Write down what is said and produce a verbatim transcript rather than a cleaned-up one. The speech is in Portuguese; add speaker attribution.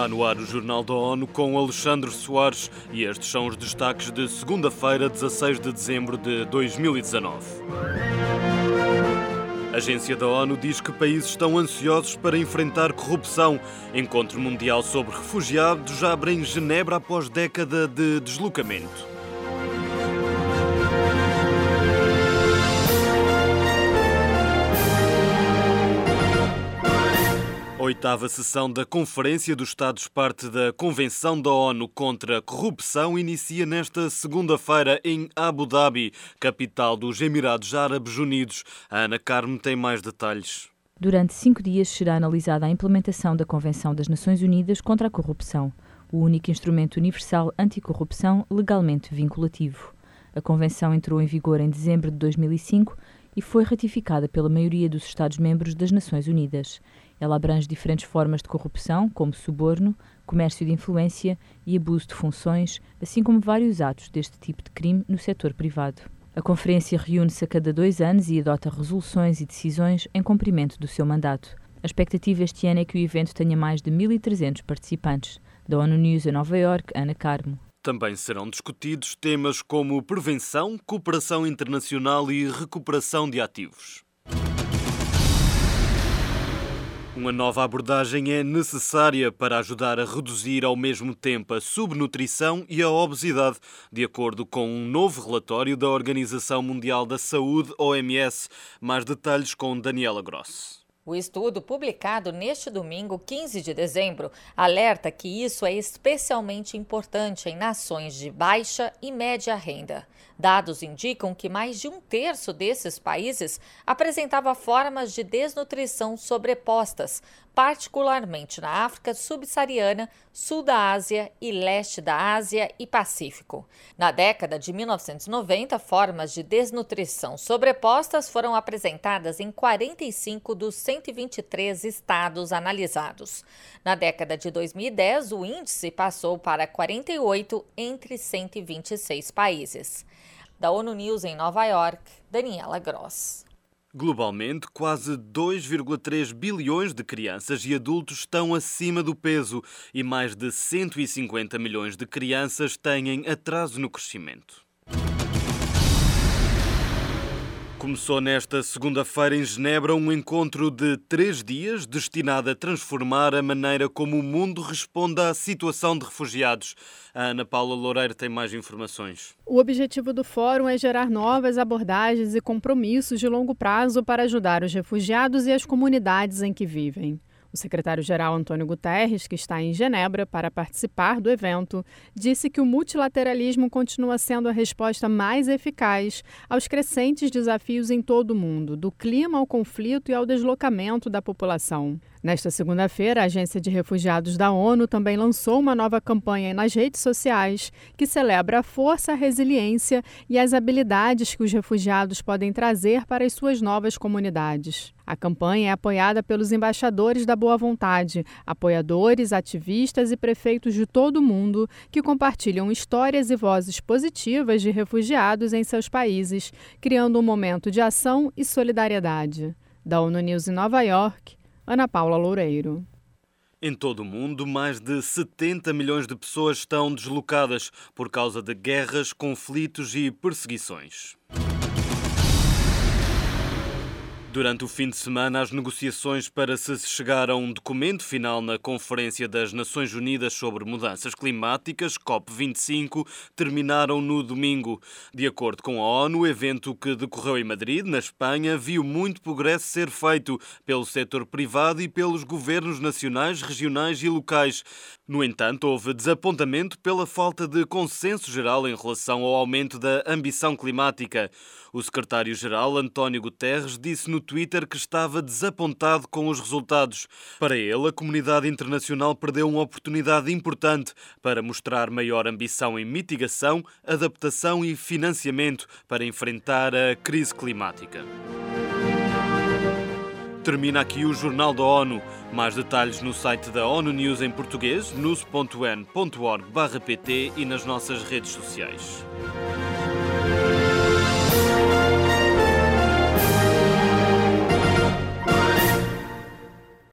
Speaker 1: Está no ar o Jornal da ONU com Alexandre Soares e estes são os destaques de segunda-feira, dezasseis de dezembro de dois mil e dezanove. A Agência da ONU diz que países estão ansiosos para enfrentar corrupção. Encontro mundial sobre refugiados abre em Genebra após década de deslocamento. A oitava sessão da Conferência dos Estados-Parte da Convenção da ONU contra a Corrupção inicia nesta segunda-feira em Abu Dhabi, capital dos Emirados Árabes Unidos. A Ana Carmo tem mais detalhes.
Speaker 2: Durante cinco dias será analisada a implementação da Convenção das Nações Unidas contra a Corrupção, o único instrumento universal anticorrupção legalmente vinculativo. A Convenção entrou em vigor em dezembro de dois mil e cinco e foi ratificada pela maioria dos Estados-membros das Nações Unidas. Ela abrange diferentes formas de corrupção, como suborno, comércio de influência e abuso de funções, assim como vários atos deste tipo de crime no setor privado. A conferência reúne-se a cada dois anos e adota resoluções e decisões em cumprimento do seu mandato. A expectativa este ano é que o evento tenha mais de mil e trezentos participantes. Da ONU News em Nova Iorque, Ana Carmo.
Speaker 1: Também serão discutidos temas como prevenção, cooperação internacional e recuperação de ativos. Uma nova abordagem é necessária para ajudar a reduzir ao mesmo tempo a subnutrição e a obesidade, de acordo com um novo relatório da Organização Mundial da Saúde, O M S. Mais detalhes com Daniela Gross.
Speaker 3: O estudo, publicado neste domingo, quinze de dezembro, alerta que isso é especialmente importante em nações de baixa e média renda. Dados indicam que mais de um terço desses países apresentava formas de desnutrição sobrepostas, particularmente na África subsaariana, sul da Ásia e leste da Ásia e Pacífico. Na década de mil novecentos e noventa, formas de desnutrição sobrepostas foram apresentadas em quarenta e cinco dos cento e vinte e três estados analisados. Na década de dois mil e dez, o índice passou para quarenta e oito entre cento e vinte e seis países. Da ONU News em Nova Iorque, Daniela Gross.
Speaker 1: Globalmente, quase dois vírgula três bilhões de crianças e adultos estão acima do peso e mais de cento e cinquenta milhões de crianças têm atraso no crescimento. Começou nesta segunda-feira em Genebra um encontro de três dias destinado a transformar a maneira como o mundo responde à situação de refugiados. A Ana Paula Loureiro tem mais informações.
Speaker 4: O objetivo do fórum é gerar novas abordagens e compromissos de longo prazo para ajudar os refugiados e as comunidades em que vivem. O secretário-geral Antônio Guterres, que está em Genebra para participar do evento, disse que o multilateralismo continua sendo a resposta mais eficaz aos crescentes desafios em todo o mundo, do clima ao conflito e ao deslocamento da população. Nesta segunda-feira, a Agência de Refugiados da ONU também lançou uma nova campanha nas redes sociais que celebra a força, a resiliência e as habilidades que os refugiados podem trazer para as suas novas comunidades. A campanha é apoiada pelos embaixadores da boa vontade, apoiadores, ativistas e prefeitos de todo o mundo que compartilham histórias e vozes positivas de refugiados em seus países, criando um momento de ação e solidariedade. Da ONU News em Nova Iorque, Ana Paula Loureiro.
Speaker 1: Em todo o mundo, mais de setenta milhões de pessoas estão deslocadas por causa de guerras, conflitos e perseguições. Durante o fim de semana, as negociações para se chegar a um documento final na Conferência das Nações Unidas sobre Mudanças Climáticas, COP vinte e cinco, terminaram no domingo. De acordo com a ONU, o evento que decorreu em Madrid, na Espanha, viu muito progresso ser feito pelo setor privado e pelos governos nacionais, regionais e locais. No entanto, houve desapontamento pela falta de consenso geral em relação ao aumento da ambição climática. O secretário-geral, António Guterres, disse no Twitter que estava desapontado com os resultados. Para ele, a comunidade internacional perdeu uma oportunidade importante para mostrar maior ambição em mitigação, adaptação e financiamento para enfrentar a crise climática. Termina aqui o Jornal da ONU. Mais detalhes no site da ONU News em português, news ponto n ponto org barra pt e nas nossas redes sociais.